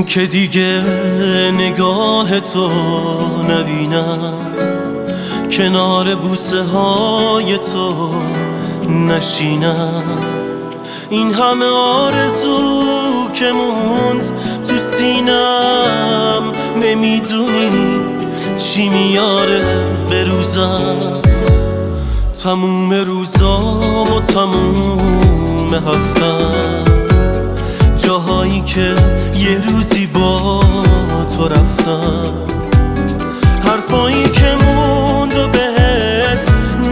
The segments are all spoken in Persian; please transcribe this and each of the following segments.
که دیگه نگاه تو نبینم، کنار بوسه های تو نشینم. این همه آرزو که موند تو سینم، نمیدونی چی میاره به روزم. تموم روزام و تموم هفتم، جاهایی که یه روزی با تو رفتم، حرفایی که موند و بهت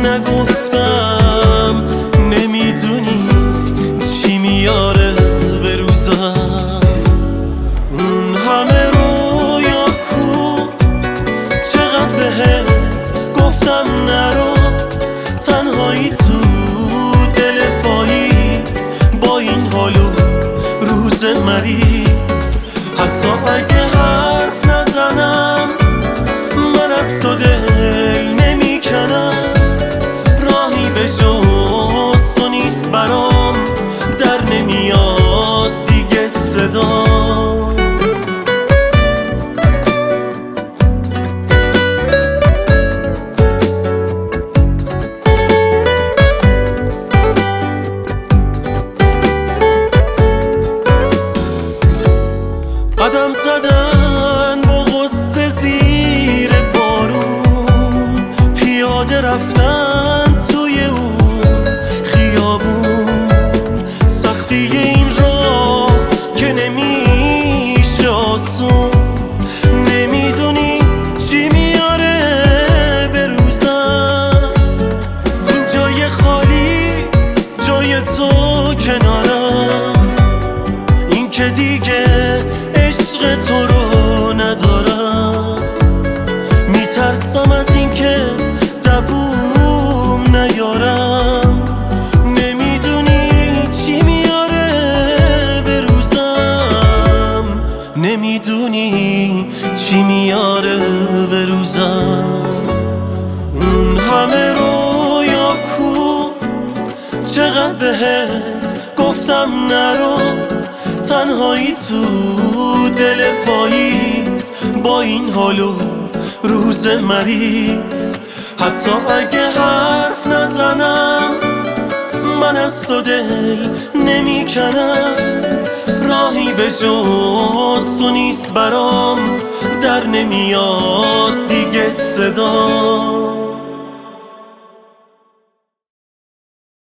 نگفتم، نمیدونی چی میاره به روزم. اون همه رویا کو، چقدر بهت گفتم نرو، تنهایی تو دل پاییز، با این حالو روز مریض. حتی اگه حرف نزنم، من از تو دل نمیکنم، راهی به جز تو نیست برام، در نمیاد دیگه صدا. قدم زدن با غصه زیر بارون، پیاده رفتن توی اون خیابون، سختی این راه که نمیشه آسون، نمیدونی چی میاره به روزم. این جای خالی، جای تو کنارم، این که دیگه عشق تو رو ندارم. میترسم از این که دووم نیارم، نمیدونی چی میاره به روزم، نمیدونی چی میاره به روزم. اون همه رویا کو، چقدر بهت گفتم نرو، تنهایی تو دل پاییز، با این حالو روز مریض. حتی اگه حرف نزنم، من از تو دل نمیکنم، راهی به جز تو نیست برام، در نمیاد دیگه صدا.